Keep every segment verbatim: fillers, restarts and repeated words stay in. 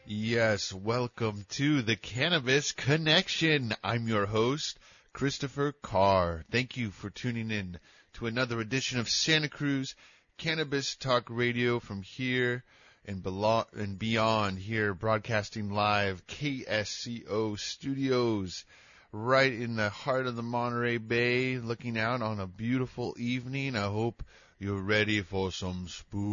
Yes, welcome to the Cannabis Connection. I'm your host, Christopher Carr. Thank you for tuning in to another edition of Santa Cruz Cannabis Talk Radio from here and, belo- and beyond, here broadcasting live K S C O Studios, right in the heart of the Monterey Bay, looking out on a beautiful evening. I hope you're ready for some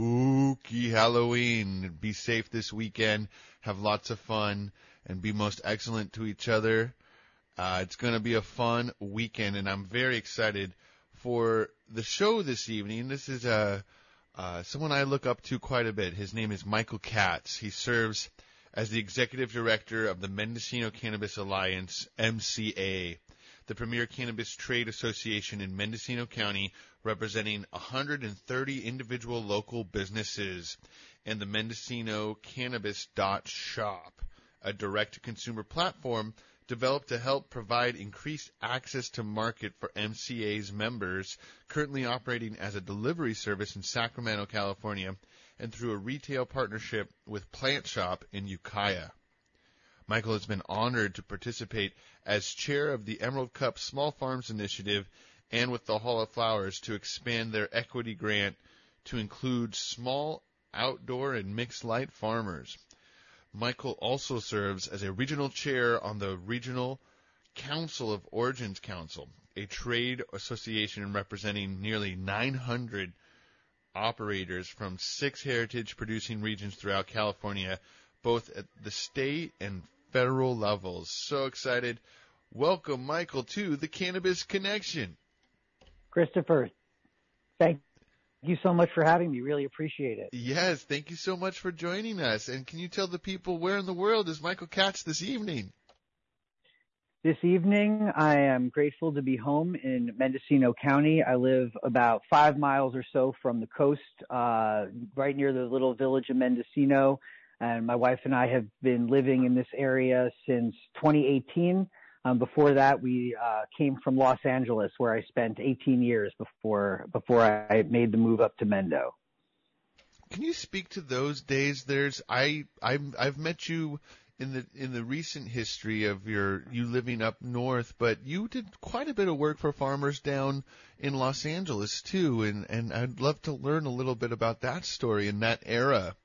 spooky Halloween. Be safe this weekend, have lots of fun, and be most excellent to each other. Uh, it's going to be a fun weekend, and I'm very excited for the show this evening. This is uh, uh, someone I look up to quite a bit. His name is Michael Katz. He serves as the executive director of the Mendocino Cannabis Alliance, M C A, the premier cannabis trade association in Mendocino County, representing one hundred thirty individual local businesses, and the Mendocino Cannabis dot shop, a direct-to-consumer platform developed to help provide increased access to market for M C A's members, currently operating as a delivery service in Sacramento, California, and through a retail partnership with Plant Shop in Ukiah. Michael has been honored to participate as chair of the Emerald Cup Small Farms Initiative and with the Hall of Flowers to expand their equity grant to include small outdoor and mixed light farmers. Michael also serves as a regional chair on the Regional Council of Origins Council, a trade association representing nearly nine hundred operators from six heritage-producing regions throughout California, both at the state and federal levels. So excited. Welcome, Michael, to the Cannabis Connection. Christopher, thank you so much for having me. Really appreciate it. Yes, thank you so much for joining us. And can you tell the people where in the world is Michael Katz this evening? This evening, I am grateful to be home in Mendocino County. I live about five miles or so from the coast, uh, right near the little village of Mendocino. And my wife and I have been living in this area since twenty eighteen. Um, before that, we uh, came from Los Angeles, where I spent eighteen years before before I made the move up to Mendo. Can you speak to those days? There's I I'm, I've met you in the in the recent history of your you living up north, but you did quite a bit of work for farmers down in Los Angeles too, and and I'd love to learn a little bit about that story in that era.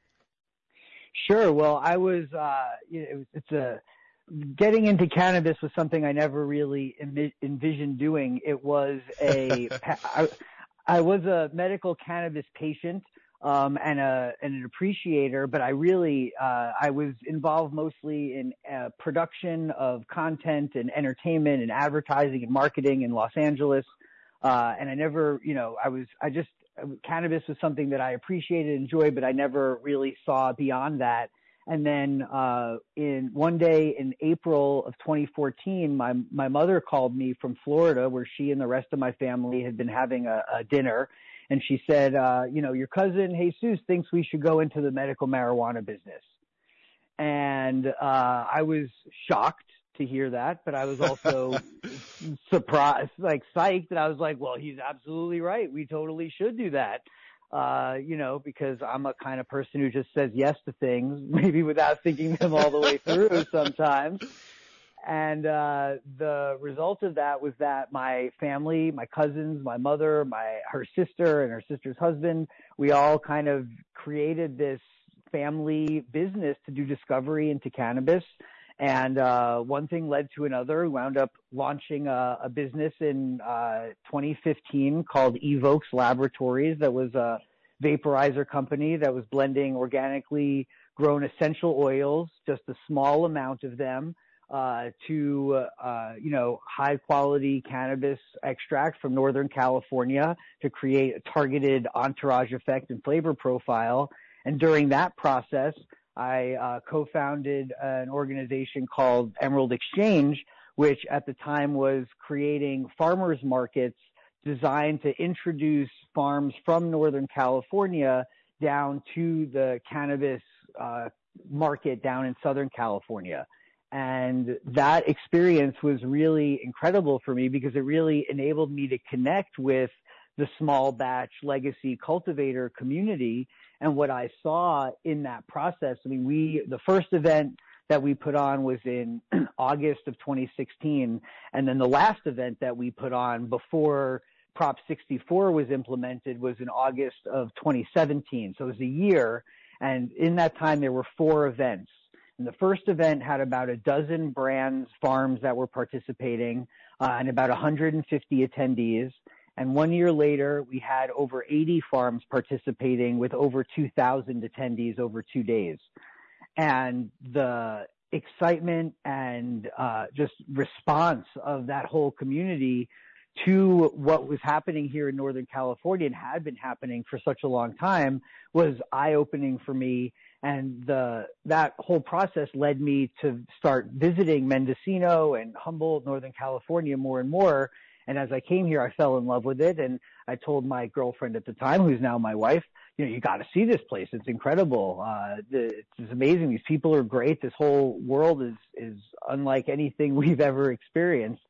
Sure. Well, I was uh, it was, it's a getting into cannabis was something I never really envisioned doing. It was a, I, I was a medical cannabis patient, um, and a, and an appreciator, but I really, uh, I was involved mostly in uh, production of content and entertainment and advertising and marketing in Los Angeles. Uh, and I never, you know, I was, I just, cannabis was something that I appreciated, enjoyed, but I never really saw beyond that. And then, uh, in one day in April of twenty fourteen, my, my mother called me from Florida, where she and the rest of my family had been having a, a dinner. And she said, uh, you know, your cousin Jesus thinks we should go into the medical marijuana business. And, uh, I was shocked to hear that, but I was also surprised, like psyched. And I was like, well, he's absolutely right. We totally should do that. Uh, you know, because I'm a kind of person who just says yes to things, maybe without thinking them all the way through sometimes. And, uh, the result of that was that my family, my cousins, my mother, my, her sister and her sister's husband, we all kind of created this family business to do discovery into cannabis. And, uh, one thing led to another. We wound up launching a, a business in, uh, twenty fifteen called Evokes Laboratories. That was a vaporizer company that was blending organically grown essential oils, just a small amount of them, uh, to, uh, you know, high quality cannabis extract from Northern California to create a targeted entourage effect and flavor profile. And during that process, I uh, co-founded an organization called Emerald Exchange, which at the time was creating farmers markets designed to introduce farms from Northern California down to the cannabis uh, market down in Southern California. And that experience was really incredible for me because it really enabled me to connect with the small batch legacy cultivator community. And what I saw in that process, I mean, we, the first event that we put on was in August of twenty sixteen. And then the last event that we put on before Prop sixty-four was implemented was in August of twenty seventeen. So it was a year. And in that time, there were four events. And the first event had about a dozen brands, farms that were participating, uh, and about one hundred fifty attendees. And one year later, we had over eighty farms participating with over two thousand attendees over two days. And the excitement and uh, just response of that whole community to what was happening here in Northern California and had been happening for such a long time was eye-opening for me. And the, that whole process led me to start visiting Mendocino and Humboldt, Northern California more and more. And as I came here, I fell in love with it. And I told my girlfriend at the time, who's now my wife, you know, you got to see this place. It's incredible. Uh, the, it's amazing. These people are great. This whole world is, is unlike anything we've ever experienced.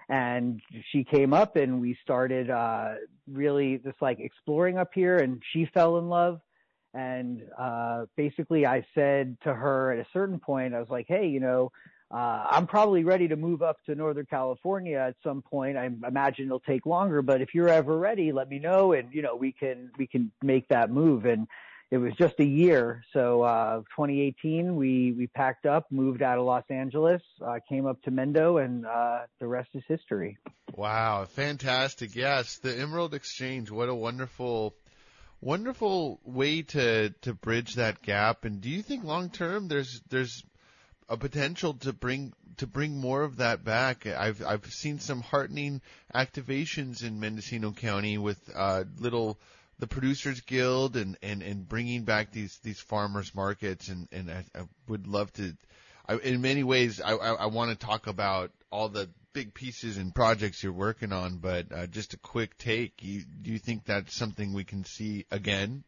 And she came up and we started, uh, really just like exploring up here, and she fell in love. And, uh, basically I said to her at a certain point, I was like, hey, you know, Uh, I'm probably ready to move up to Northern California at some point. I imagine it'll take longer, but if you're ever ready, let me know, and you know we can we can make that move. And it was just a year, so uh, twenty eighteen we we packed up, moved out of Los Angeles, uh, came up to Mendo, and uh, the rest is history. Wow, fantastic! Yes, the Emerald Exchange. What a wonderful, wonderful way to to bridge that gap. And do you think long term there's there's a potential to bring to bring more of that back? I've I've seen some heartening activations in Mendocino County with uh, little the Producers Guild and, and, and bringing back these, these farmers markets, and, and I, I would love to. I, in many ways, I, I, I want to talk about all the big pieces and projects you're working on, but uh, just a quick take. You, do you think that's something we can see again?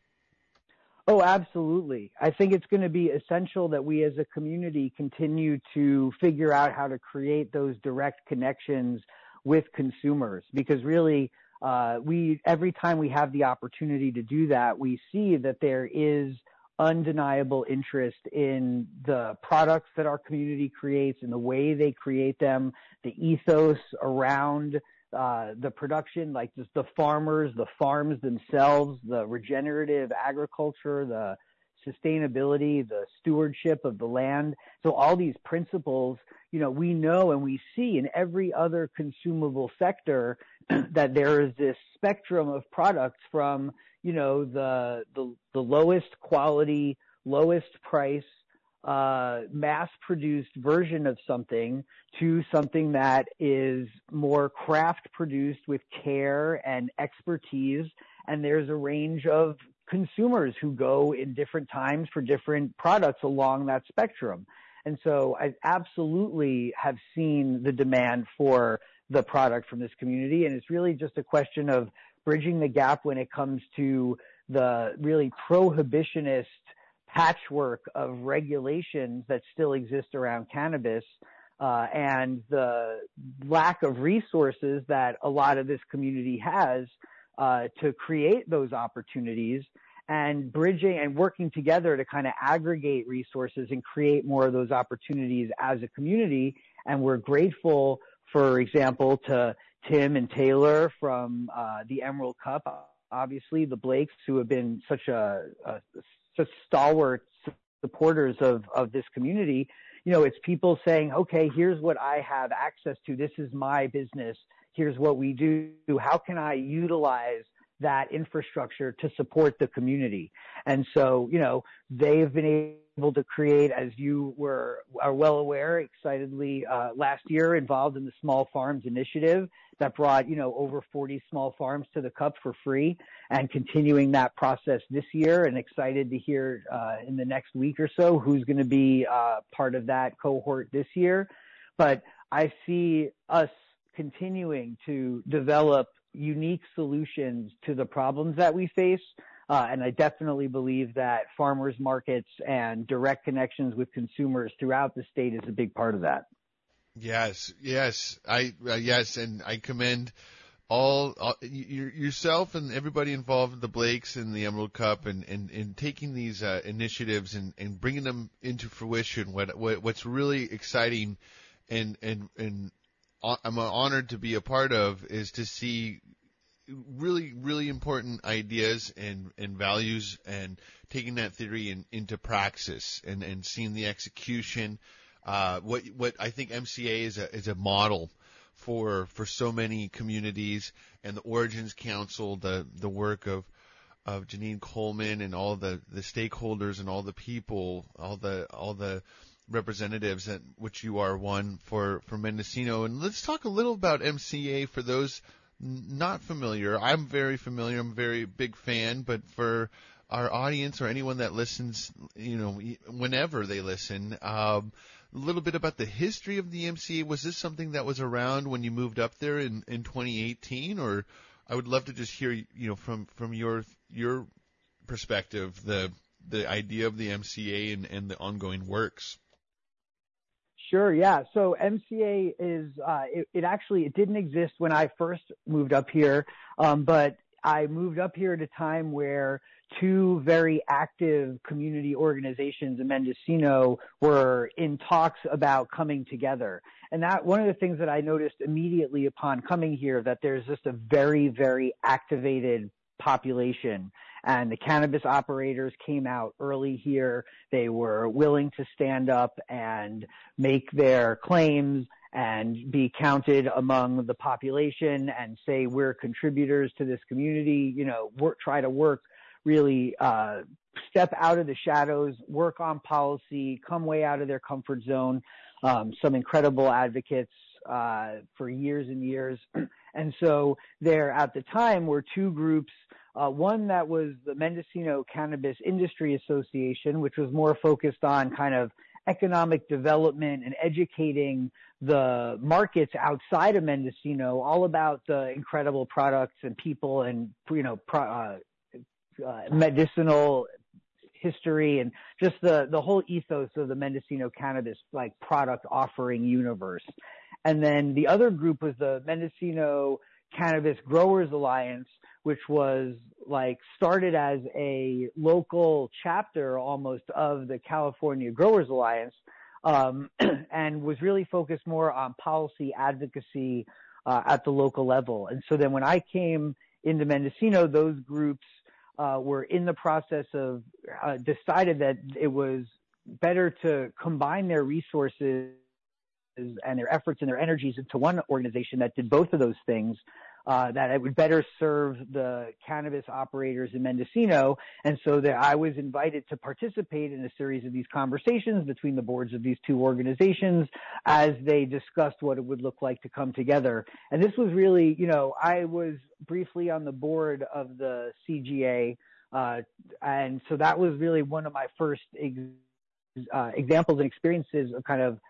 Oh, absolutely. I think it's going to be essential that we as a community continue to figure out how to create those direct connections with consumers, because really, uh, we, every time we have the opportunity to do that, we see that there is undeniable interest in the products that our community creates and the way they create them, the ethos around Uh, the production, like just the farmers, the farms themselves, the regenerative agriculture, the sustainability, the stewardship of the land. So all these principles, you know, we know and we see in every other consumable sector that there is this spectrum of products from, you know, the, the, the lowest quality, lowest price, uh, mass-produced version of something to something that is more craft-produced with care and expertise. And there's a range of consumers who go in different times for different products along that spectrum. And so I absolutely have seen the demand for the product from this community. And it's really just a question of bridging the gap when it comes to the really prohibitionist patchwork of regulations that still exist around cannabis, uh, and the lack of resources that a lot of this community has, uh, to create those opportunities, and bridging and working together to kind of aggregate resources and create more of those opportunities as a community. And we're grateful, for example, to Tim and Taylor from, uh, the Emerald Cup, obviously the Blakes, who have been such a, a such stalwart supporters of, of this community. You know, it's people saying, okay, here's what I have access to. This is my business. Here's what we do. How can I utilize that infrastructure to support the community? And so, you know, they've been able to create, as you were are well aware, excitedly, uh, last year involved in the Small Farms Initiative that brought, you know, over forty small farms to the Cup for free, and continuing that process this year, and excited to hear, uh, in the next week or so who's going to be, uh, part of that cohort this year. But I see us continuing to develop unique solutions to the problems that we face. Uh, and I definitely believe that farmers markets and direct connections with consumers throughout the state is a big part of that. Yes, yes, I uh, yes, and I commend all, all you, yourself and everybody involved, the Blakes and the Emerald Cup, and, and, and taking these uh, initiatives and, and bringing them into fruition. What, what what's really exciting, and and and I'm honored to be a part of, is to see really really important ideas and, and values, and taking that theory in, into praxis, and, and seeing the execution. Uh, what what I think M C A is a is a model for for so many communities, and the Origins Council, the the work of of Janine Coleman and all the, the stakeholders and all the people, all the all the representatives, at which you are one for, for Mendocino. And let's talk a little about M C A for those not familiar. I'm very familiar. I'm a very big fan, but for our audience or anyone that listens, you know, whenever they listen, um, a little bit about the history of the M C A. Was this something that was around when you moved up there in, in twenty eighteen, or I would love to just hear, you know, from, from your your perspective, the the idea of the M C A and, and the ongoing works. Sure, yeah. So M C A is uh, it, it actually it didn't exist when I first moved up here, um, but I moved up here at a time where two very active community organizations in Mendocino were in talks about coming together. And that one of the things that I noticed immediately upon coming here, that there's just a very, very activated population. And the cannabis operators came out early here. They were willing to stand up and make their claims and be counted among the population and say, we're contributors to this community, you know, work, try to work really uh, step out of the shadows, work on policy, come way out of their comfort zone. Um, some incredible advocates uh, for years and years. And so there at the time were two groups, uh, one that was the Mendocino Cannabis Industry Association, which was more focused on kind of economic development and educating the markets outside of Mendocino all about the incredible products and people and, you know, pro, uh, Uh, medicinal history and just the, the whole ethos of the Mendocino cannabis like product offering universe. And then the other group was the Mendocino Cannabis Growers Alliance, which was like started as a local chapter almost of the California Growers Alliance, um, and was really focused more on policy advocacy uh, at the local level. And so then when I came into Mendocino, those groups Uh, were in the process of uh, decided that it was better to combine their resources and their efforts and their energies into one organization that did both of those things, uh, that it would better serve the cannabis operators in Mendocino. And so that I was invited to participate in a series of these conversations between the boards of these two organizations as they discussed what it would look like to come together. And this was really, you know, I was briefly on the board of the C G A, uh, and so that was really one of my first ex- uh, examples and experiences of kind of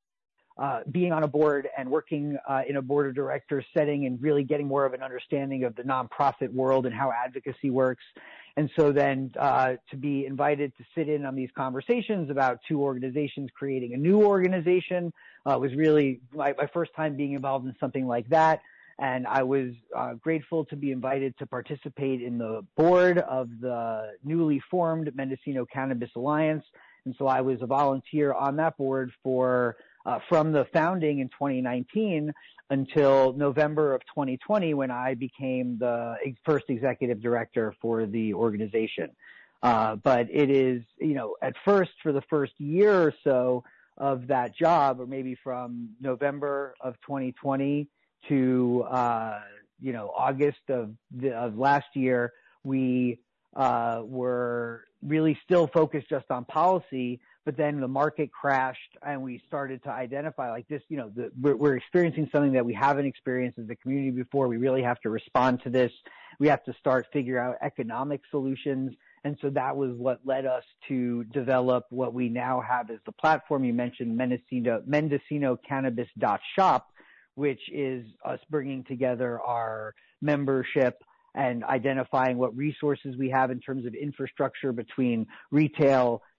Uh, being on a board and working uh, in a board of directors setting and really getting more of an understanding of the nonprofit world and how advocacy works. And so then uh, to be invited to sit in on these conversations about two organizations creating a new organization uh, was really my, my first time being involved in something like that. And I was uh, grateful to be invited to participate in the board of the newly formed Mendocino Cannabis Alliance. And so I was a volunteer on that board for Uh, from the founding in twenty nineteen until November of twenty twenty, when I became the first executive director for the organization. Uh, but it is, you know, at first, for the first year or so of that job, or maybe from November of twenty twenty to, uh, you know, August of, the, of last year, we uh, were really still focused just on policy. But then the market crashed and we started to identify like this, you know, the, we're, we're experiencing something that we haven't experienced as a community before. We really have to respond to this. We have to start figuring out economic solutions. And so that was what led us to develop what we now have as the platform you mentioned, Mendocino, Mendocino Cannabis dot shop, which is us bringing together our membership and identifying what resources we have in terms of infrastructure between retail,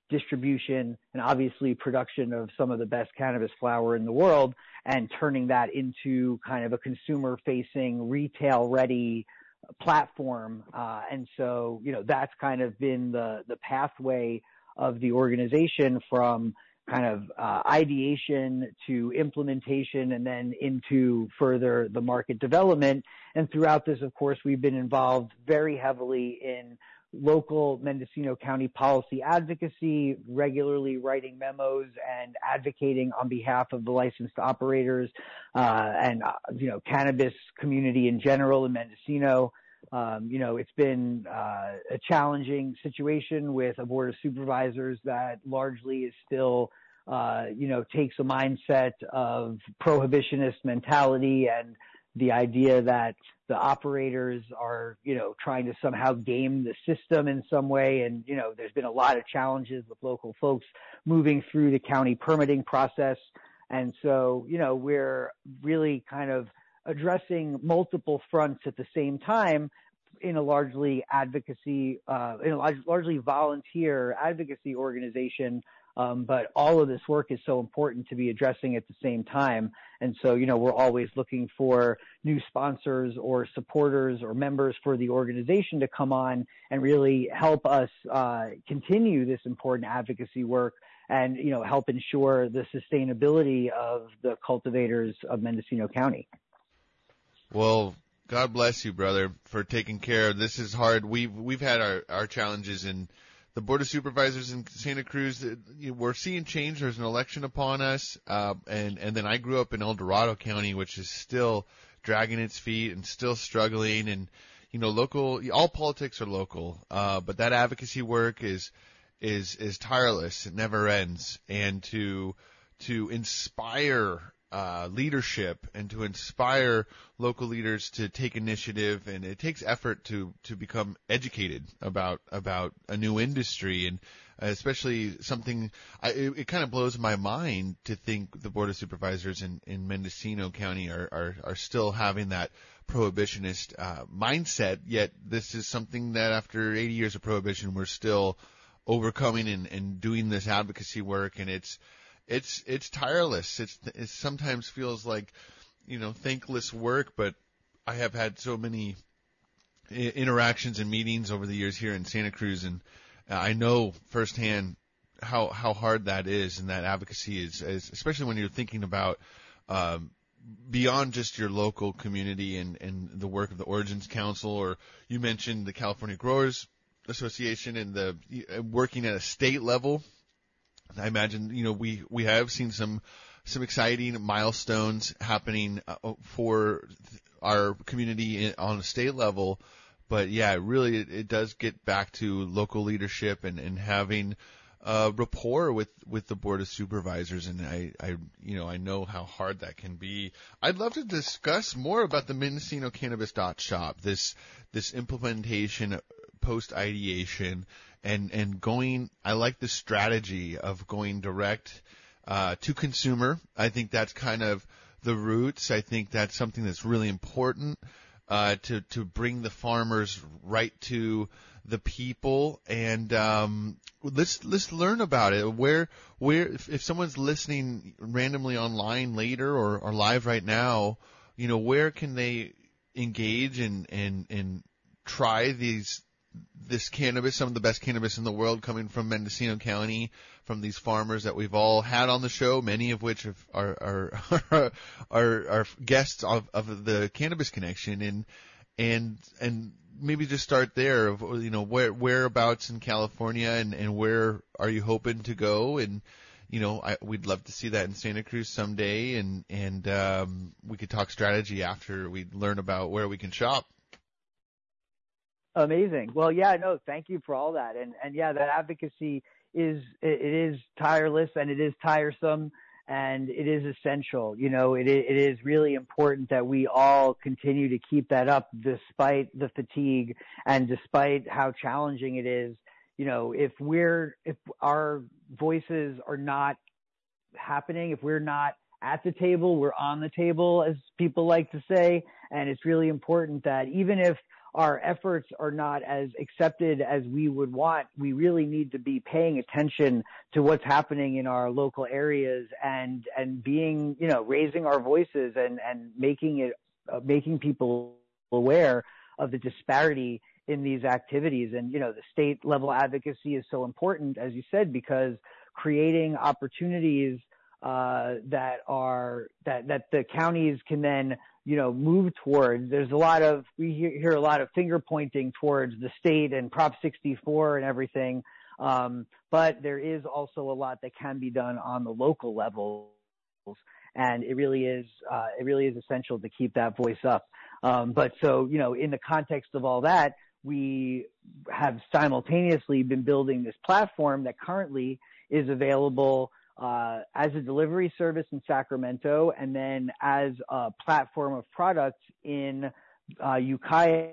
distribution, and obviously production of some of the best cannabis flower in the world, and turning that into kind of a consumer-facing, retail-ready platform. Uh, and so, you know, that's kind of been the, the pathway of the organization from kind of uh, ideation to implementation and then into further the market development. And throughout this, of course, we've been involved very heavily in local Mendocino County policy advocacy, regularly writing memos and advocating on behalf of the licensed operators uh, and, uh, you know, cannabis community in general in Mendocino. Um, you know, it's been uh, a challenging situation with a board of supervisors that largely is still, uh, you know, takes a mindset of prohibitionist mentality and the idea that the operators are, you know, trying to somehow game the system in some way. And, you know, there's been a lot of challenges with local folks moving through the county permitting process. And so, you know, we're really kind of addressing multiple fronts at the same time in a largely advocacy, uh, in a largely volunteer advocacy organization. Um, but all of this work is so important to be addressing at the same time. And so, you know, we're always looking for new sponsors or supporters or members for the organization to come on and really help us uh, continue this important advocacy work and, you know, help ensure the sustainability of the cultivators of Mendocino County. Well, God bless you, brother, for taking care of this. Is hard. We've we've had our, our challenges in the Board of Supervisors in Santa Cruz. We're seeing change. There's an election upon us, uh, and and then I grew up in El Dorado County, which is still dragging its feet and still struggling. And you know, local, all politics are local, uh, but that advocacy work is is is tireless. It never ends, and to to inspire Uh, leadership and to inspire local leaders to take initiative, and it takes effort to to become educated about about a new industry, and especially something I, it, it kind of blows my mind to think the Board of Supervisors in, in Mendocino County are, are are still having that prohibitionist uh, mindset, yet this is something that after eighty years of prohibition we're still overcoming and, and doing this advocacy work, and it's It's it's tireless. It's it sometimes feels like, you know, thankless work, but I have had so many I- interactions and meetings over the years here in Santa Cruz, and I know firsthand how how hard that is, and that advocacy is, is especially when you're thinking about um, beyond just your local community and, and the work of the Origins Council, or you mentioned the California Growers Association and the working at a state level. I imagine, you know, we, we have seen some, some exciting milestones happening uh, for our community in, on a state level. But yeah, really, it, it does get back to local leadership and, and having uh, rapport with, with the Board of Supervisors. And I, I, you know, I know how hard that can be. I'd love to discuss more about the Mendocino Cannabis Shop, this, this implementation post ideation. And, and going, I like the strategy of going direct, uh, to consumer. I think that's kind of the roots. I think that's something that's really important, uh, to, to bring the farmers right to the people. And, um, let's, let's learn about it. Where, where, if, if someone's listening randomly online later or, or live right now, you know, where can they engage and, and, and try these, this cannabis, some of the best cannabis in the world coming from Mendocino County, from these farmers that we've all had on the show, many of which have, are, are, are, are guests of, of the Cannabis Connection, and, and, and maybe just start there of, you know, where, whereabouts in California and, and where are you hoping to go? And, you know, I, we'd love to see that in Santa Cruz someday, and, and, um, we could talk strategy after we learn about where we can shop. Amazing. Well, yeah, no, thank you for all that. And, and yeah, that advocacy is, it, it is tireless and it is tiresome and it is essential. You know, it, it is really important that we all continue to keep that up despite the fatigue and despite how challenging it is. You know, if we're, if our voices are not happening, if we're not at the table, we're on the table, as people like to say. And it's really important that even if our efforts are not as accepted as we would want, we really need to be paying attention to what's happening in our local areas and, and being, you know, raising our voices and, and making it, uh, making people aware of the disparity in these activities. And, you know, the state level advocacy is so important, as you said, because creating opportunities uh, that are, that, that the counties can then, you know, move towards. There's a lot of, we hear, hear a lot of finger pointing towards the state and Prop sixty-four and everything. Um, but there is also a lot that can be done on the local levels. And it really is, uh, it really is essential to keep that voice up. Um, but so, you know, in the context of all that, we have simultaneously been building this platform that currently is available uh, as a delivery service in Sacramento, and then as a platform of products in uh, Ukiah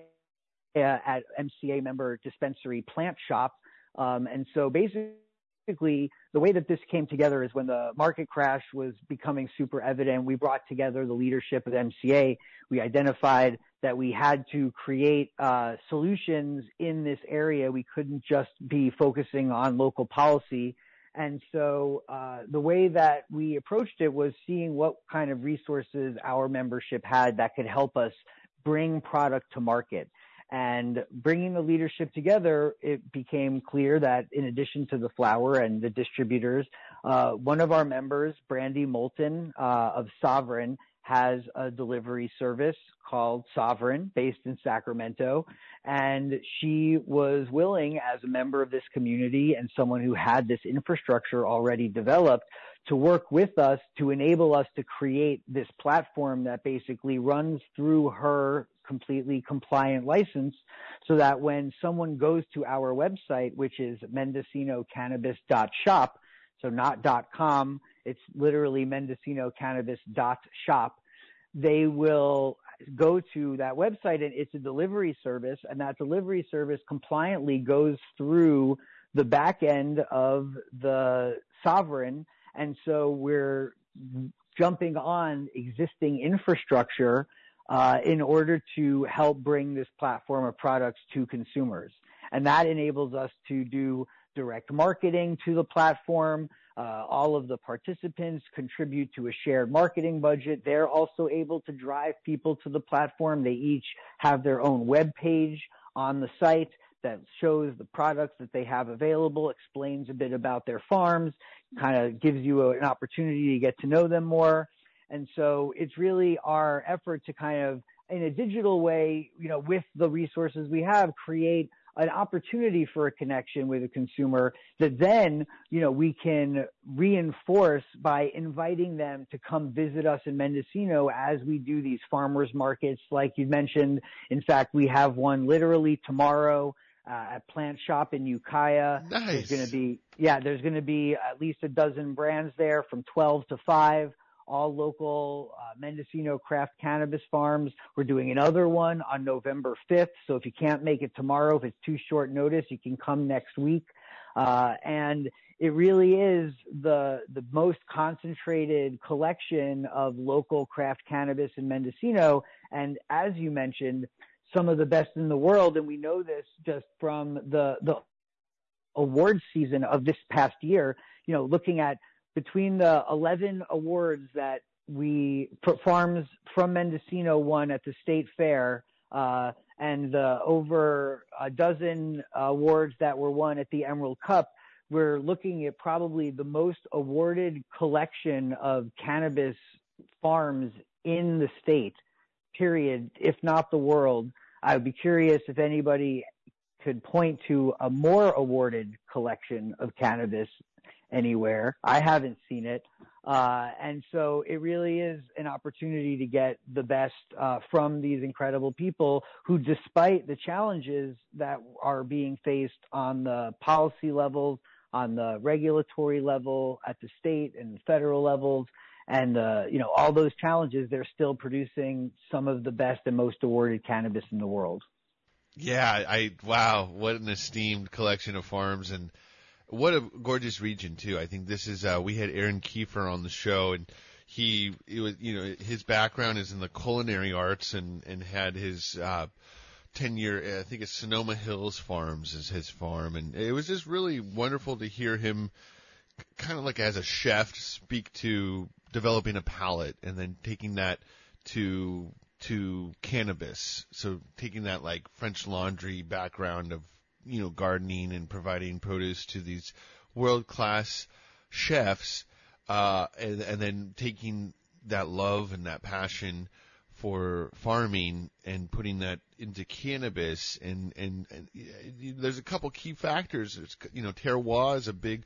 at M C A member dispensary Plant Shop. Um, and so basically, Basically, the way that this came together is when the market crash was becoming super evident, we brought together the leadership of M C A. We identified that we had to create uh, solutions in this area. We couldn't just be focusing on local policy. And so uh, the way that we approached it was seeing what kind of resources our membership had that could help us bring product to market. And bringing the leadership together, it became clear that in addition to the flower and the distributors, uh, one of our members, Brandy Moulton uh, of Sovereign, has a delivery service called Sovereign based in Sacramento. And she was willing, as a member of this community and someone who had this infrastructure already developed, to work with us to enable us to create this platform that basically runs through her completely compliant license, so that when someone goes to our website, which is mendocino cannabis dot shop, so not .com, it's literally mendocino cannabis dot shop, they will go to that website and it's a delivery service, and that delivery service compliantly goes through the back end of the Sovereign. And so we're jumping on existing infrastructure uh, in order to help bring this platform of products to consumers. And that enables us to do direct marketing to the platform. Uh, all of the participants contribute to a shared marketing budget. They're also able to drive people to the platform. They each have their own web page on the site that shows the products that they have available, explains a bit about their farms, kind of gives you a, an opportunity to get to know them more. And so it's really our effort to kind of, in a digital way, you know, with the resources we have, create an opportunity for a connection with a consumer that then, you know, we can reinforce by inviting them to come visit us in Mendocino as we do these farmers markets, like you mentioned. In fact, we have one literally tomorrow uh, at Plant Shop in Ukiah. Nice. There's going to be, yeah, there's going to be at least a dozen brands there from twelve to five. All local uh, Mendocino craft cannabis farms. We're doing another one on November fifth. So if you can't make it tomorrow, if it's too short notice, you can come next week. Uh, and it really is the the most concentrated collection of local craft cannabis in Mendocino. And as you mentioned, some of the best in the world. And we know this just from the the award season of this past year, you know, looking at between the eleven awards that we, farms from Mendocino won at the state fair, uh, and the over a dozen awards that were won at the Emerald Cup, we're looking at probably the most awarded collection of cannabis farms in the state, period, if not the world. I would be curious if anybody could point to a more awarded collection of cannabis anywhere. I haven't seen it. Uh, and so it really is an opportunity to get the best uh, from these incredible people who, despite the challenges that are being faced on the policy levels, on the regulatory level, at the state and federal levels, and, uh, you know, all those challenges, they're still producing some of the best and most awarded cannabis in the world. Yeah, I, wow, what an esteemed collection of farms, and what a gorgeous region too. I think this is, uh, we had Aaron Kiefer on the show, and he, it was, you know, his background is in the culinary arts, and, and had his, uh, ten year, I think it's Sonoma Hills Farms is his farm. And it was just really wonderful to hear him kind of like as a chef speak to developing a palate and then taking that to to cannabis. So taking that like French Laundry background of, you know, gardening and providing produce to these world-class chefs, uh, and, and then taking that love and that passion for farming and putting that into cannabis. And, and, and there's a couple key factors. It's, you know, terroir is a big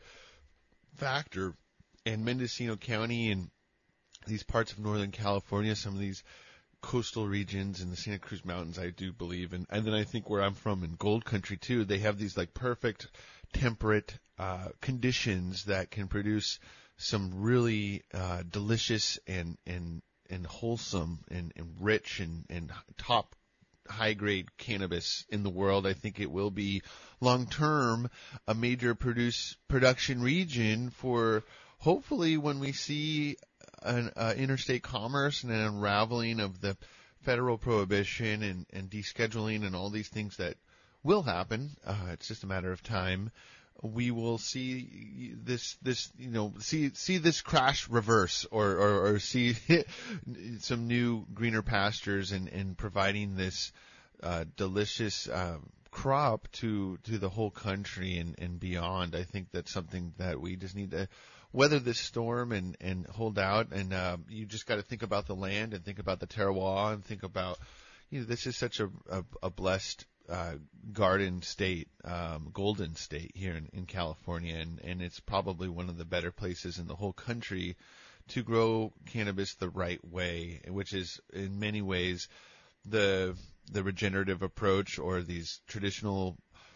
factor, and Mendocino County and these parts of Northern California, some of these coastal regions in the Santa Cruz Mountains, I do believe, and, and then I think where I'm from in Gold Country too, they have these like perfect temperate uh, conditions that can produce some really uh, delicious and and and wholesome and, and rich and, and top high grade cannabis in the world. I think it will be long term a major produce production region for hopefully when we see an uh, interstate commerce and an unraveling of the federal prohibition and, and descheduling and all these things that will happen. Uh, it's just a matter of time. We will see this, this, you know, see, see this crash reverse or, or, or see some new greener pastures and, and providing this, uh, delicious, uh, crop to, to the whole country and, and beyond. I think that's something that we just need to weather this storm and, and hold out. And, uh, you just got to think about the land and think about the terroir and think about, you know, this is such a, a, a blessed, uh, garden state, um, golden state here in, in California. And, and it's probably one of the better places in the whole country to grow cannabis the right way, which is in many ways the, the regenerative approach or these traditional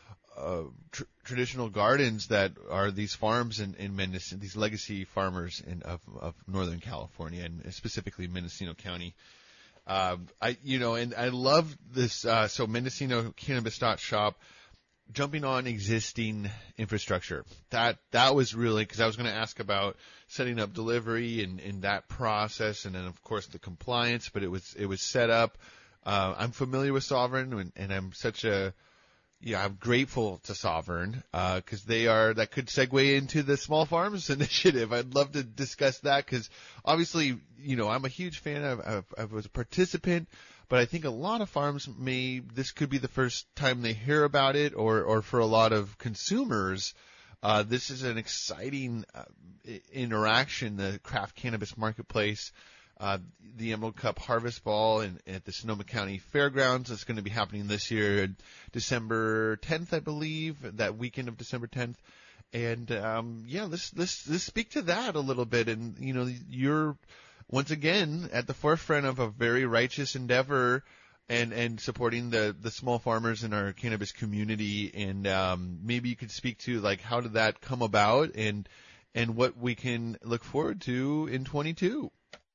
Uh, tr- traditional gardens that are these farms in, in Mendocino, these legacy farmers in of, of Northern California and specifically Mendocino County. Uh, I, you know, and I love this, uh, so Mendocino Cannabis dot shop jumping on existing infrastructure. That, that was really, cause I was going to ask about setting up delivery and, and that process. And then of course the compliance, but it was, it was set up. Uh, I'm familiar with Sovereign and, and I'm such a, Yeah, I'm grateful to Sovereign because uh, they are that could segue into the Small Farms Initiative. I'd love to discuss that because obviously, you know, I'm a huge fan. of, of, I was a participant, but I think a lot of farms may this could be the first time they hear about it, or or for a lot of consumers, uh, this is an exciting uh, interaction. The craft cannabis marketplace. Uh, the Emerald Cup Harvest Ball in, at the Sonoma County Fairgrounds. It's going to be happening this year, December tenth, I believe, that weekend of December tenth. And, um, yeah, let's, let's, let's speak to that a little bit. And, you know, you're once again at the forefront of a very righteous endeavor and, and supporting the, the small farmers in our cannabis community. And, um, maybe you could speak to like, how did that come about and, and what we can look forward to in twenty-two.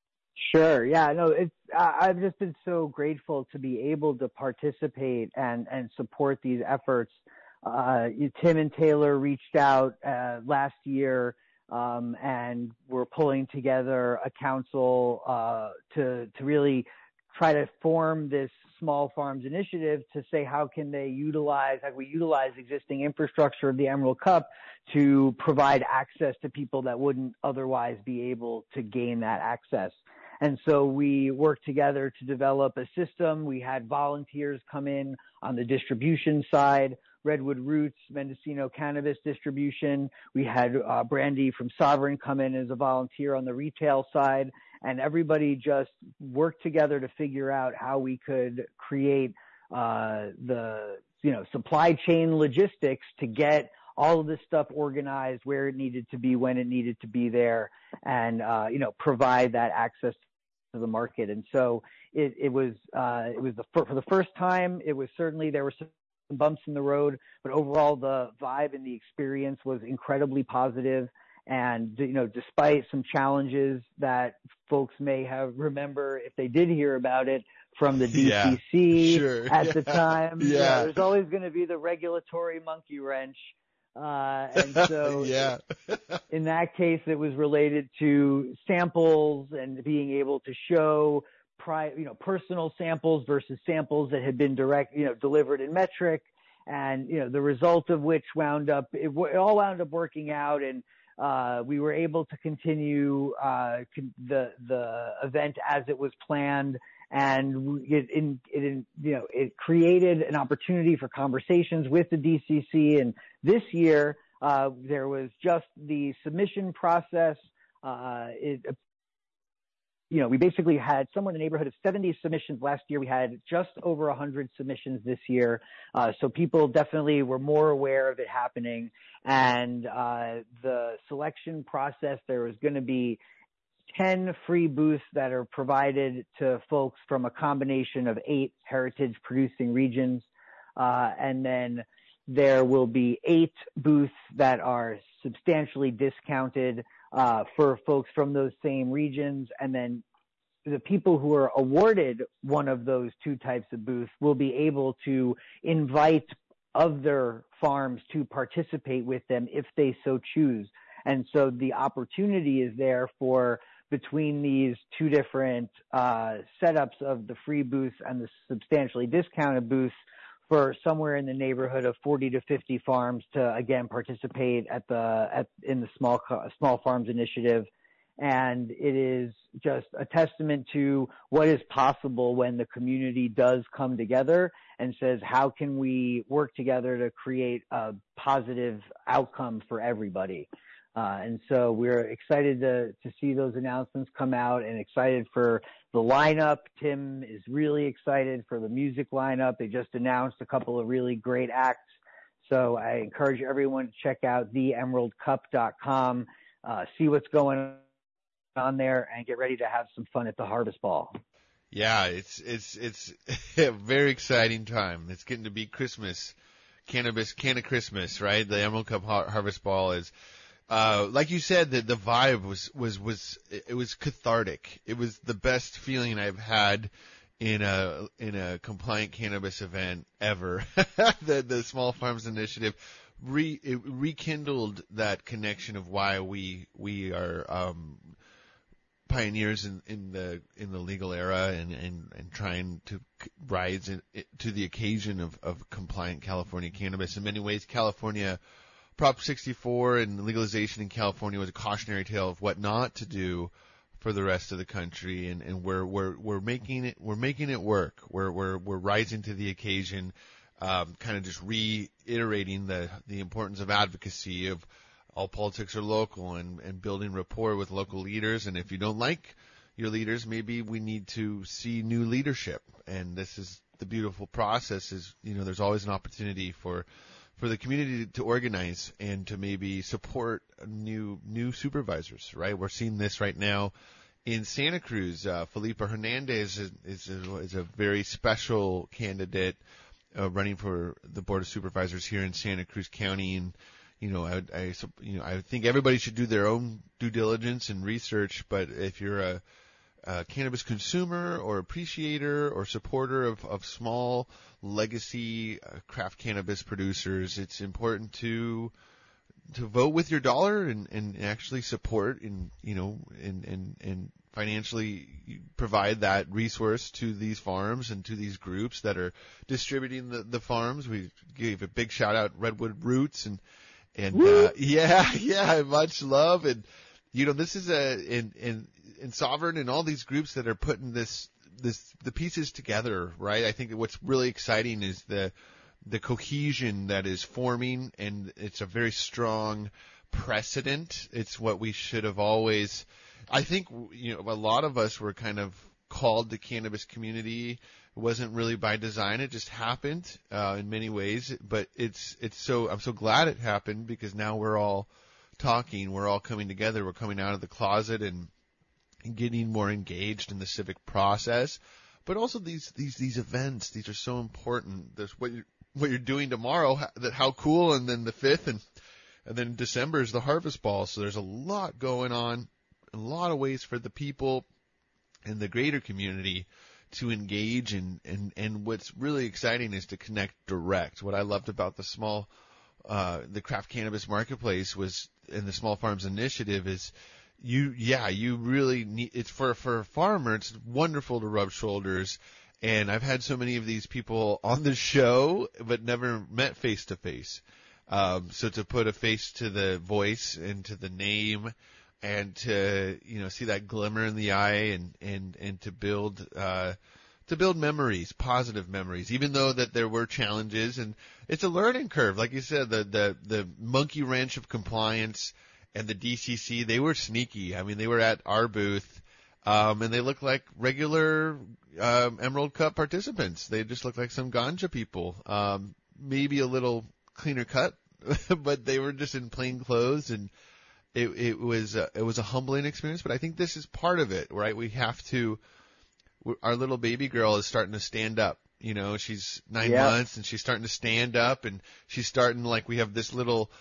Sure. Yeah. No, it's, uh, I've just been so grateful to be able to participate and, and support these efforts. Uh, Tim and Taylor reached out, uh, last year, um, and we're pulling together a council, uh, to, to really try to form this small farms initiative to say, how can they utilize, how can we utilize existing infrastructure of the Emerald Cup to provide access to people that wouldn't otherwise be able to gain that access. And so we worked together to develop a system. We had volunteers come in on the distribution side, Redwood Roots, Mendocino Cannabis Distribution. We had uh, Brandy from Sovereign come in as a volunteer on the retail side. And everybody just worked together to figure out how we could create uh, the, you know, supply chain logistics to get all of this stuff organized where it needed to be, when it needed to be there, and, uh, you know, provide that access to the market. And so it, it was, uh, it was the, for, for the first time, it was certainly, there were some bumps in the road, but overall the vibe and the experience was incredibly positive. And, you know, despite some challenges that folks may have remember if they did hear about it from the D C C yeah, sure. at yeah. the time, yeah. you know, there's always going to be the regulatory monkey wrench. Uh, and so yeah. in that case, it was related to samples and being able to show pri- you know, personal samples versus samples that had been direct, you know, delivered in metric, and, you know, the result of which wound up, it, it all wound up working out. And, uh, we were able to continue, uh, con- the, the event as it was planned. And it, in, it, in, you know, it created an opportunity for conversations with the D C C. And this year, uh, there was just the submission process. Uh, it, you know, we basically had somewhere in the neighborhood of seventy submissions last year. We had just over one hundred submissions this year. Uh, so people definitely were more aware of it happening. And uh, the selection process, there was going to be ten free booths that are provided to folks from a combination of eight heritage producing regions. Uh, and then there will be eight booths that are substantially discounted uh, for folks from those same regions. And then the people who are awarded one of those two types of booths will be able to invite other farms to participate with them if they so choose. And so the opportunity is there for, between these two different uh, setups of the free booths and the substantially discounted booths, for somewhere in the neighborhood of forty to fifty farms to, again, participate at the at in the small small farms initiative. And it is just a testament to what is possible when the community does come together and says, how can we work together to create a positive outcome for everybody? Uh, and so we're excited to, to see those announcements come out, and excited for the lineup. Tim is really excited for the music lineup. They just announced a couple of really great acts. So I encourage everyone to check out the emerald cup dot com, uh, see what's going on there, and get ready to have some fun at the Harvest Ball. Yeah, it's, it's, it's a very exciting time. It's getting to be Christmas, cannabis, can of Christmas, right? The Emerald Cup Har- Harvest Ball is, Uh, like you said, that the vibe was, was, was, it was cathartic. It was the best feeling I've had in a, in a compliant cannabis event ever. the, the Small Farms Initiative re, it rekindled that connection of why we, we are, um, pioneers in, in the, in the legal era, and, and, and trying to rise in, to the occasion of, of compliant California cannabis. In many ways, California, Prop sixty-four and legalization in California was a cautionary tale of what not to do for the rest of the country, and, and we're we're we're making it we're making it work. We're we're we're rising to the occasion, um, kind of just reiterating the the importance of advocacy, of all politics are local, and and building rapport with local leaders. And if you don't like your leaders, maybe we need to see new leadership. And this is the beautiful process. Is, you know, there's always an opportunity for. for the community to organize and to maybe support new new supervisors, right? We're seeing this right now in Santa Cruz. Uh, Felipe Hernandez is, is, a, is a very special candidate uh, running for the Board of Supervisors here in Santa Cruz County. And, you know, I, I, you know, I think everybody should do their own due diligence and research, but if you're a, a cannabis consumer or appreciator or supporter of, of small legacy uh, craft cannabis producers, it's important to to vote with your dollar and, and actually support and, you know, and, and, and financially provide that resource to these farms and to these groups that are distributing the, the farms. We gave a big shout out Redwood Roots and, and, uh, yeah, yeah, much love. And, you know, this is a, in, in, in Sovereign and all these groups that are putting this, this, the pieces together, right? I think that what's really exciting is the, the cohesion that is forming, and it's a very strong precedent. It's what we should have always, I think, you know, a lot of us were kind of called the cannabis community. It wasn't really by design. It just happened, uh, in many ways, but it's, it's so, I'm so glad it happened, because now we're all talking, we're all coming together, we're coming out of the closet and, and getting more engaged in the civic process. But also these, these, these events, these are so important. There's what you're, what you're doing tomorrow, that how cool, and then the fifth, and, and then December is the Harvest Ball. So there's a lot going on, a lot of ways for the people and the greater community to engage, and, and, and what's really exciting is to connect direct. What I loved about the small, uh, the craft cannabis marketplace was, and the Small Farms Initiative is, you, yeah, you really need, it's for, for a farmer, it's wonderful to rub shoulders. And I've had so many of these people on the show, but never met face to face. Um, so to put a face to the voice and to the name and to, you know, see that glimmer in the eye and, and, and to build, uh, to build memories, positive memories, even though that there were challenges and it's a learning curve. Like you said, the, the, the monkey wrench of compliance and the D C C, they were sneaky. I mean, they were at our booth, um, and they looked like regular, um, Emerald Cup participants. They just looked like some ganja people, um, maybe a little cleaner cut, but they were just in plain clothes, and it, it was, uh, it was a humbling experience, but I think this is part of it, right? We have to, our little baby girl is starting to stand up. You know, she's nine yeah. months and she's starting to stand up, and she's starting, like, we have this little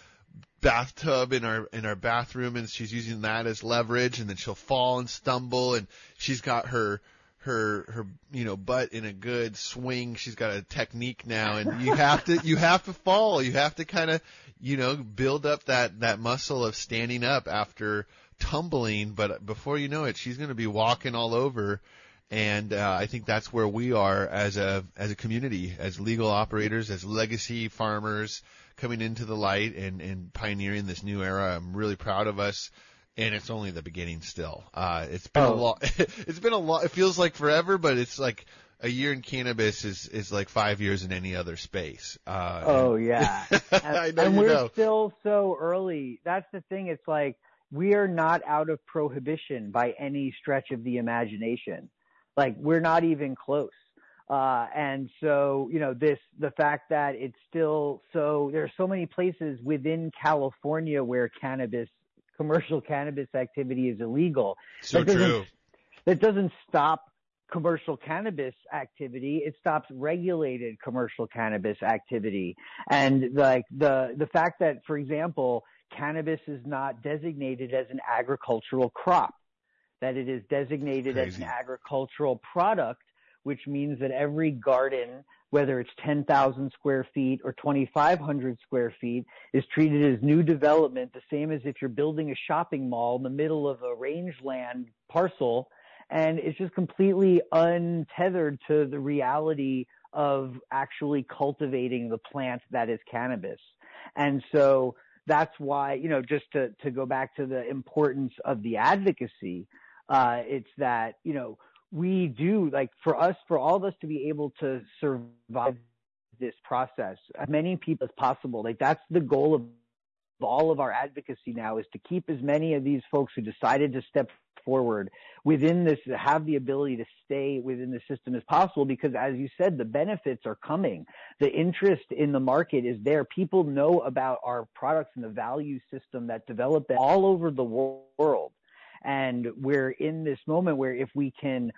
bathtub in our, in our bathroom, and she's using that as leverage, and then she'll fall and stumble, and she's got her, her, her, you know, butt in a good swing. She's got a technique now, and you have to, you have to fall. You have to kind of, you know, build up that, that muscle of standing up after tumbling, but before you know it, she's going to be walking all over. And uh, I think that's where we are as a as a community, as legal operators, as legacy farmers coming into the light and, and pioneering this new era. I'm really proud of us, and it's only the beginning still. Uh, it's been oh. a lot. It's been a lot. It feels like forever, but it's like a year in cannabis is is like five years in any other space. Uh, oh and, yeah, I know and you we're know. still so early. That's the thing. It's like we are not out of prohibition by any stretch of the imagination. Like, we're not even close. Uh, and so, you know, this, the fact that it's still so, there are so many places within California where cannabis, commercial cannabis activity is illegal. So that true. That doesn't stop commercial cannabis activity. It stops regulated commercial cannabis activity. And like the, the fact that, for example, cannabis is not designated as an agricultural crop, that it is designated as an agricultural product, which means that every garden, whether it's ten thousand square feet or twenty-five hundred square feet, is treated as new development, the same as if you're building a shopping mall in the middle of a rangeland parcel. And it's just completely untethered to the reality of actually cultivating the plant that is cannabis. And so that's why, you know, just to, to go back to the importance of the advocacy, Uh, it's that, you know, we do, like, for us, for all of us to be able to survive this process, as many people as possible, like, that's the goal of all of our advocacy now, is to keep as many of these folks who decided to step forward within this, have the ability to stay within the system as possible, because as you said, the benefits are coming. The interest in the market is there. People know about our products and the value system that developed all over the world. And we're in this moment where if we can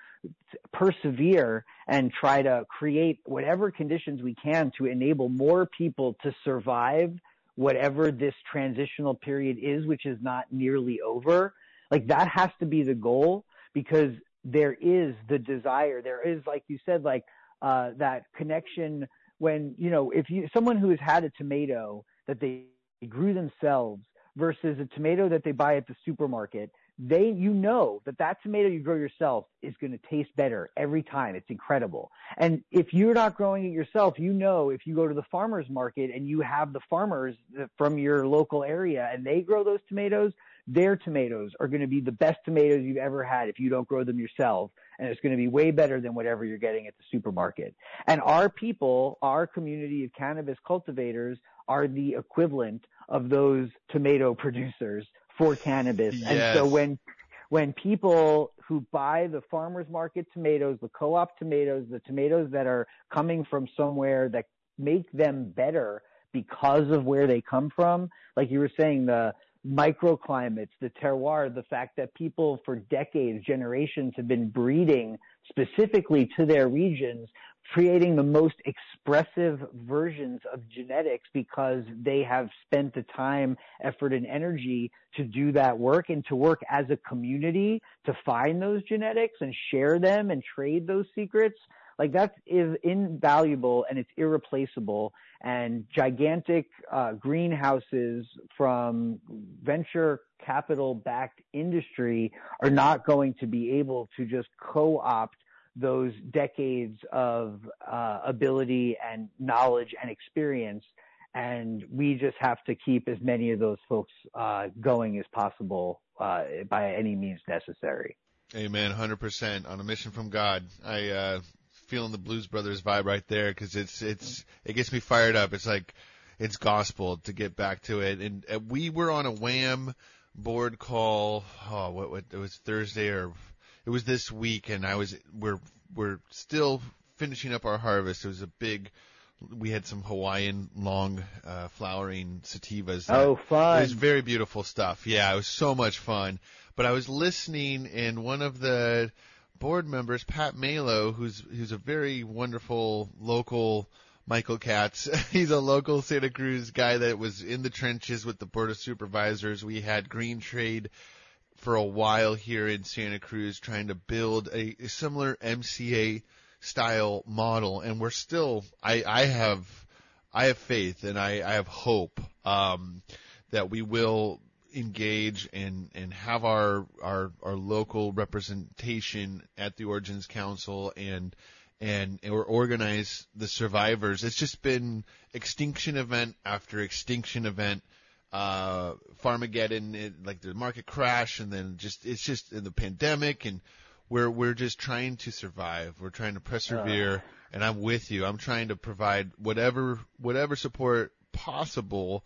persevere and try to create whatever conditions we can to enable more people to survive whatever this transitional period is, which is not nearly over, like, that has to be the goal, because there is the desire. There is, like you said, like, uh, that connection when, you know, if you, someone who has had a tomato that they grew themselves versus a tomato that they buy at the supermarket, they, you know, that that tomato you grow yourself is going to taste better every time. It's incredible. And if you're not growing it yourself, you know, if you go to the farmer's market and you have the farmers from your local area and they grow those tomatoes, their tomatoes are going to be the best tomatoes you've ever had if you don't grow them yourself. And it's going to be way better than whatever you're getting at the supermarket. And our people, our community of cannabis cultivators, are the equivalent of those tomato producers for cannabis. Yes. And so when when people who buy the farmers market tomatoes, the co-op tomatoes, the tomatoes that are coming from somewhere that make them better because of where they come from, like you were saying, the microclimates, the terroir, the fact that people for decades, generations have been breeding specifically to their regions, creating the most expressive versions of genetics because they have spent the time, effort, and energy to do that work and to work as a community to find those genetics and share them and trade those secrets. Like that's is invaluable and it's irreplaceable. And gigantic uh, greenhouses from venture capital backed industry are not going to be able to just co-opt those decades of uh, ability and knowledge and experience. And we just have to keep as many of those folks uh, going as possible uh, by any means necessary. Amen. one hundred percent on a mission from God. I uh, feeling the Blues Brothers vibe right there because it's it's it gets me fired up. It's like it's gospel to get back to it. And uh, we were on a Wham board call. Oh, what, what it was Thursday or it was this week, and I was we're we're still finishing up our harvest. It was a big. We had some Hawaiian long uh, flowering sativas. Oh, fun. It was very beautiful stuff. Yeah, it was so much fun. But I was listening, and one of the board members, Pat Malo, who's who's a very wonderful local Michael Katz. He's a local Santa Cruz guy that was in the trenches with the Board of Supervisors. We had Green Trade for a while here in Santa Cruz trying to build a, a similar M C A style model, and we're still I, I have I have faith and I, I have hope um, that we will engage and, and have our, our our local representation at the Origins Council and and or organize the survivors. It's just been extinction event after extinction event, uh, Farmageddon, it, like the market crash, and then just it's just in the pandemic and. We're we're just trying to survive. We're trying to persevere, uh, and I'm with you. I'm trying to provide whatever whatever support possible.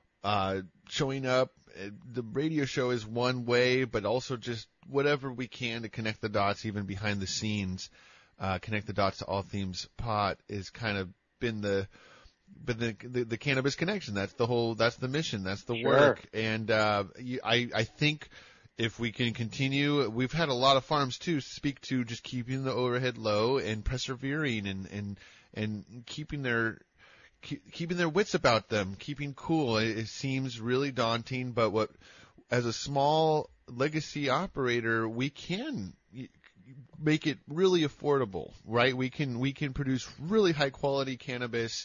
Uh, showing up, the radio show is one way, but also just whatever we can to connect the dots, even behind the scenes. Uh, connect the dots to All Themes Pot is kind of been the, been the, the the cannabis connection. That's the whole. That's the mission. That's the sure. work. And uh, I I think. If we can continue, we've had a lot of farms too speak to just keeping the overhead low and persevering and and and keeping their keep, keeping their wits about them, keeping cool. It, it seems really daunting, but what as a small legacy operator, we can make it really affordable, right? We can we can produce really high quality cannabis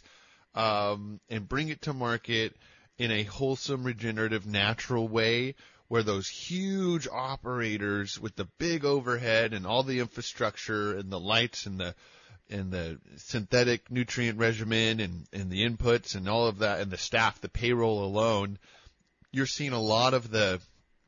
um, and bring it to market in a wholesome, regenerative, natural way. Where those huge operators with the big overhead and all the infrastructure and the lights and the and the synthetic nutrient regimen and, and the inputs and all of that and the staff, the payroll alone, you're seeing a lot of the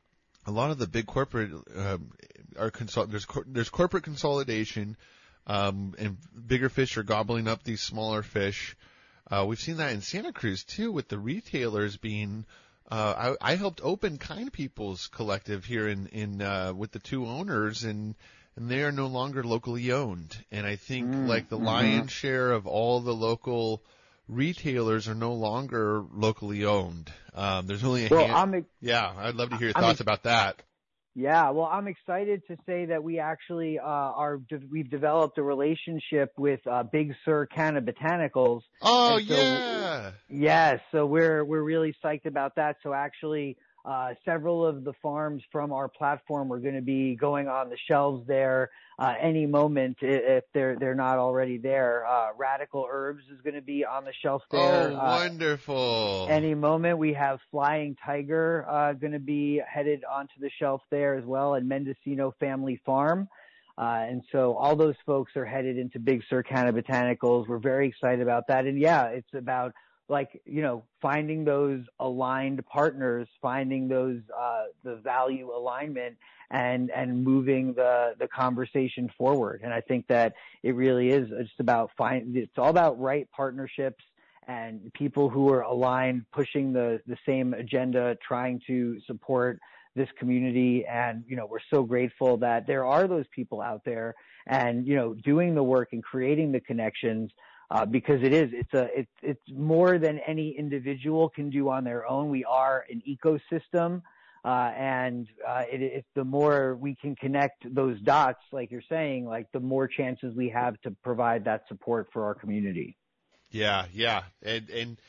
a lot of the big corporate um, are consol- there's cor- there's corporate consolidation um, and bigger fish are gobbling up these smaller fish. Uh, we've seen that in Santa Cruz too with the retailers being. Uh, I, I helped open Kind People's Collective here in, in, uh, with the two owners and, and they are no longer locally owned. And I think mm, like the mm-hmm. lion's share of all the local retailers are no longer locally owned. Um, there's only a well, hand. I'm, yeah, I'd love to hear your I'm, thoughts about that. Yeah, well, I'm excited to say that we actually uh, are. We've developed a relationship with uh, Big Sur Cannabotanicals. Oh so, yeah. Yes, so we're we're really psyched about that. So actually, uh, several of the farms from our platform are going to be going on the shelves there uh, any moment if they're they're not already there. Uh, Radical Herbs is going to be on the shelf there. Oh, wonderful! Uh, any moment we have Flying Tiger uh, going to be headed onto the shelf there as well, and Mendocino Family Farm. Uh, and so all those folks are headed into Big Sur Cannabotanicals. We're very excited about that. And yeah, it's about like, you know, finding those aligned partners, finding those, uh, the value alignment and, and moving the, the conversation forward. And I think that it really is just about find, it's all about right partnerships and people who are aligned, pushing the, the same agenda, trying to support this community. And, you know, we're so grateful that there are those people out there and, you know, doing the work and creating the connections. Uh, because it is, it's a, it's, it's more than any individual can do on their own. We are an ecosystem, uh, and, uh, it, it's the more we can connect those dots, like you're saying, like the more chances we have to provide that support for our community. Yeah. Yeah. And, and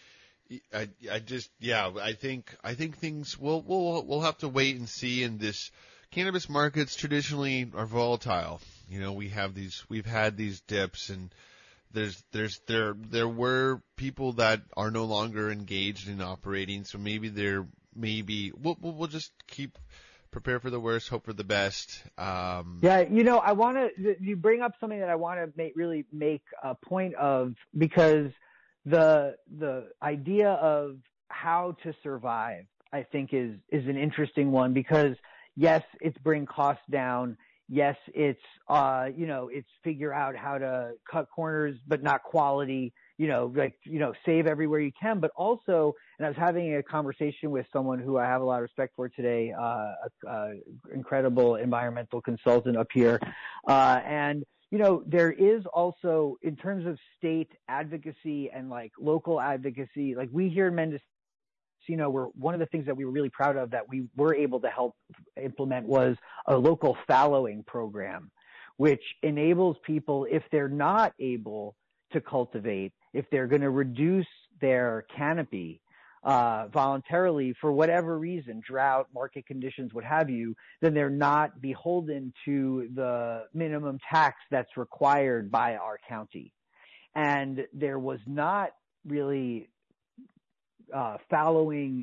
I, I just, yeah, I think, I think things will, we'll, we'll have to wait and see. And this cannabis markets traditionally are volatile. You know, we have these, we've had these dips, and there's, there's, there, there were people that are no longer engaged in operating. So maybe they're, maybe we'll, we'll, we'll just keep prepare for the worst, hope for the best. Um, yeah, you know, I want to, you bring up something that I want to make, really make a point of, because the, the idea of how to survive, I think is, is an interesting one, because yes, it's bring costs down. Yes, it's, uh, you know, it's figure out how to cut corners, but not quality, you know, like, you know, save everywhere you can, but also, and I was having a conversation with someone who I have a lot of respect for today, uh, a, a incredible environmental consultant up here. Uh, and, you know, there is also, in terms of state advocacy and like local advocacy, like we here in Mendocino, you know, we're, one of the things that we were really proud of that we were able to help implement was a local fallowing program, which enables people, if they're not able to cultivate, if they're going to reduce their canopy uh, voluntarily for whatever reason, drought, market conditions, what have you, then they're not beholden to the minimum tax that's required by our county. And there was not really Uh, following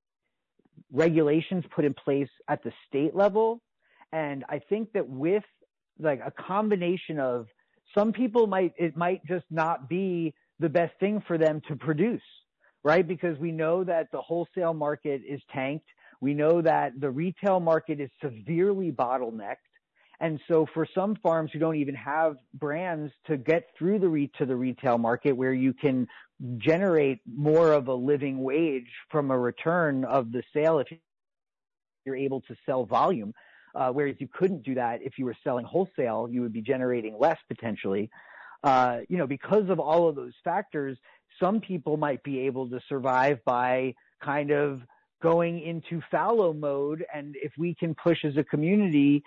regulations put in place at the state level. And I think that with like a combination of some people might, it might just not be the best thing for them to produce, right? Because we know that the wholesale market is tanked. We know that the retail market is severely bottlenecked. And so for some farms who don't even have brands to get through the re- to the retail market where you can generate more of a living wage from a return of the sale if you're able to sell volume, uh, whereas you couldn't do that if you were selling wholesale, you would be generating less potentially. Uh, you know, because of all of those factors, some people might be able to survive by kind of going into fallow mode. And if we can push as a community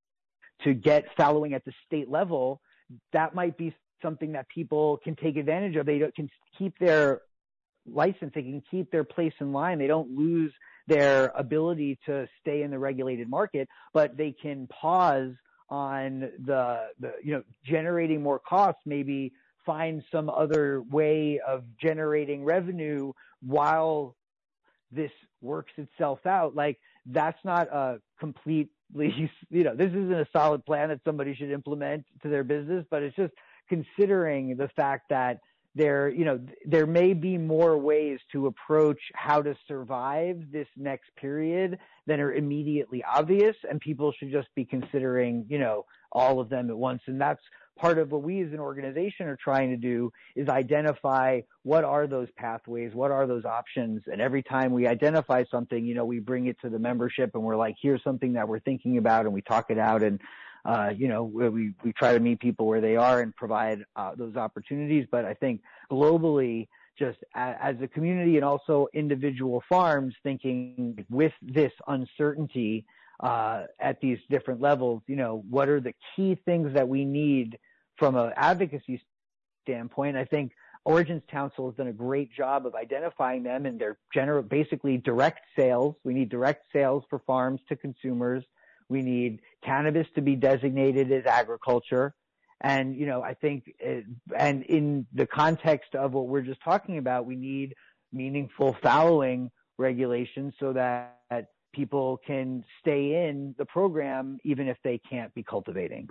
to get fallowing at the state level, that might be something that people can take advantage of. They can keep their license, they can keep their place in line. They don't lose their ability to stay in the regulated market, but they can pause on the, the you know, generating more costs, maybe find some other way of generating revenue while this works itself out. Like, that's not a complete, you know, this isn't a solid plan that somebody should implement to their business, but it's just considering the fact that there, you know, there may be more ways to approach how to survive this next period than are immediately obvious, and people should just be considering, you know, all of them at once. And that's part of what we as an organization are trying to do, is identify what are those pathways, what are those options. And every time we identify something, you know, we bring it to the membership and we're like, here's something that we're thinking about, and we talk it out. And, uh, you know, we, we try to meet people where they are and provide uh, those opportunities. But I think globally, just a, as a community and also individual farms, thinking with this uncertainty, Uh, at these different levels, you know, what are the key things that we need from an advocacy standpoint? I think Origins Council has done a great job of identifying them, and they're general, basically direct sales. We need direct sales for farms to consumers. We need cannabis to be designated as agriculture. And, you know, I think, it, and in the context of what we're just talking about, we need meaningful fallowing regulations so that people can stay in the program even if they can't be cultivating.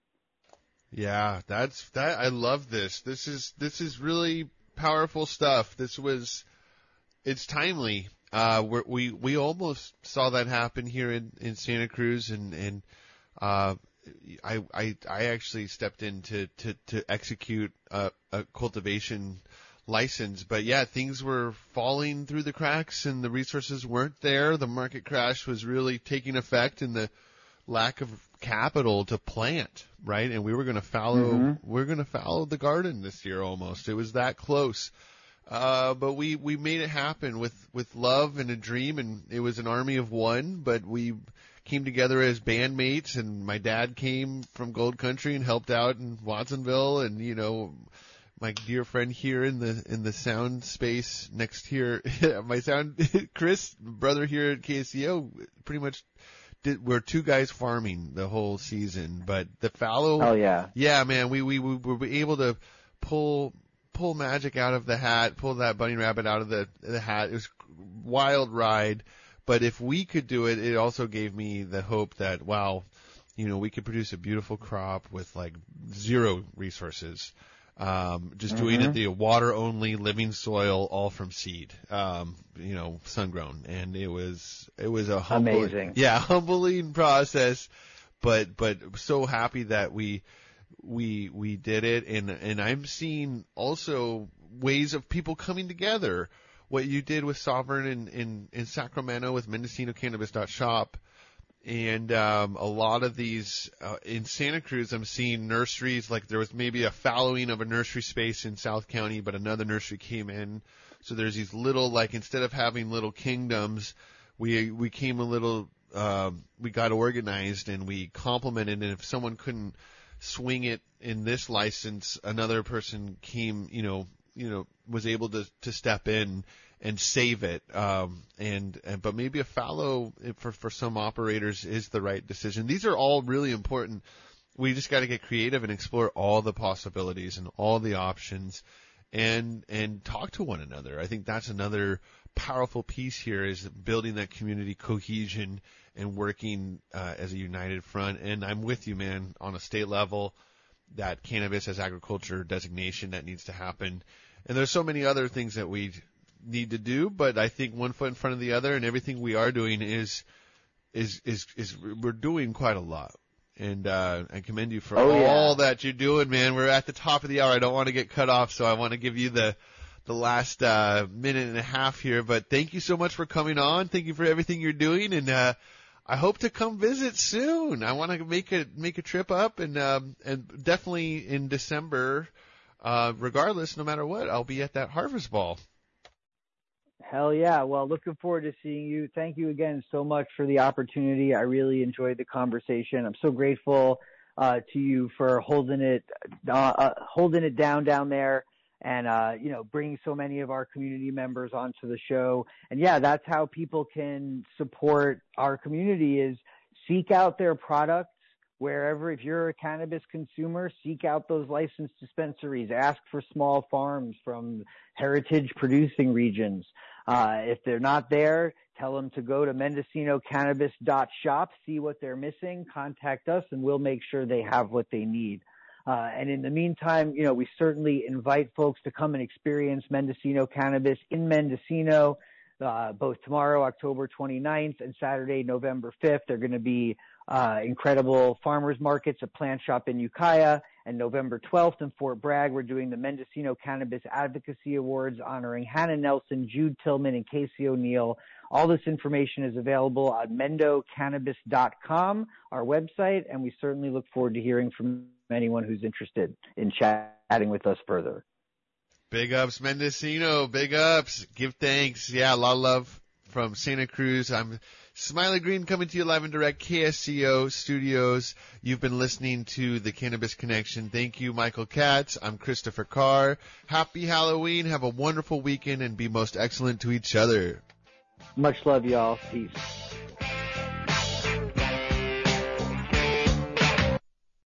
Yeah, that's that. I love this. This is this is really powerful stuff. This was, it's timely. Uh, we're, we we almost saw that happen here in, in Santa Cruz, and and uh, I I I actually stepped in to to, to execute a, a cultivation license. But yeah, things were falling through the cracks and the resources weren't there. The market crash was really taking effect, and the lack of capital to plant, right? And we were going to fallow, mm-hmm. we we're going to fallow the garden this year almost. It was that close. Uh, but we, we made it happen with, with love and a dream, and it was an army of one, but we came together as bandmates, and my dad came from Gold Country and helped out in Watsonville, and, you know, my dear friend here in the in the sound space next here, my sound Chris, brother here at K S C O, pretty much did, we're two guys farming the whole season, but the fallow. Oh yeah. Yeah, man, we we, we were able to pull pull magic out of the hat, pull that bunny rabbit out of the the hat. It was a wild ride, but if we could do it, it also gave me the hope that wow, you know, we could produce a beautiful crop with like zero resources. Um, just mm-hmm. doing it the water only, living soil, all from seed, um, you know, sun grown. And it was, it was a humbling, amazing. Yeah, humbling process, but, but so happy that we, we, we did it. And, and I'm seeing also ways of people coming together. What you did with Sovereign in, in, in Sacramento with Mendocino Cannabis Shop. And um, a lot of these uh, in Santa Cruz, I'm seeing nurseries. Like there was maybe a fallowing of a nursery space in South County, but another nursery came in. So there's these little, like instead of having little kingdoms, we we came a little, um, we got organized and we complemented. And if someone couldn't swing it in this license, another person came, you know, you know, was able to to step in and save it. Um, and, and, but maybe a fallow for, for some operators is the right decision. These are all really important. We just got to get creative and explore all the possibilities and all the options and, and talk to one another. I think that's another powerful piece here is building that community cohesion and working, uh, as a united front. And I'm with you, man, on a state level, that cannabis as agriculture designation that needs to happen. And there's so many other things that we need to do, but I think one foot in front of the other, and everything we are doing is is is is we're doing quite a lot. And uh I commend you for oh, all yeah. that you're doing, man. We're at the top of the hour. I don't want to get cut off, so I want to give you the the last uh minute and a half here. But thank you so much for coming on. Thank you for everything you're doing, and uh I hope to come visit soon. I want to make a make a trip up, and um and definitely in December, uh regardless, no matter what, I'll be at that Harvest Ball. Hell yeah. Well, looking forward to seeing you. Thank you again so much for the opportunity. I really enjoyed the conversation. I'm so grateful uh, to you for holding it, uh, uh, holding it down down there and, uh, you know, bringing so many of our community members onto the show. And yeah, that's how people can support our community is seek out their products wherever. If you're a cannabis consumer, seek out those licensed dispensaries, ask for small farms from heritage producing regions. Uh, if they're not there, tell them to go to Mendocino Cannabis Shop, see what they're missing, contact us, and we'll make sure they have what they need. Uh, and in the meantime, you know, we certainly invite folks to come and experience Mendocino Cannabis in Mendocino, uh, both tomorrow, October twenty-ninth, and Saturday, November fifth. They're going to be uh, incredible farmers markets, a plant shop in Ukiah, and November twelfth in Fort Bragg, we're doing the Mendocino Cannabis Advocacy Awards honoring Hannah Nelson, Jude Tillman, and Casey O'Neill. All this information is available on mendo cannabis dot com, our website, and we certainly look forward to hearing from anyone who's interested in chatting with us further. Big ups, Mendocino. Big ups. Give thanks. Yeah, a lot of love from Santa Cruz. I'm Smiley Green coming to you live and direct, K S C O Studios. You've been listening to The Cannabis Connection. Thank you, Michael Katz. I'm Christopher Carr. Happy Halloween. Have a wonderful weekend and be most excellent to each other. Much love, y'all. Peace.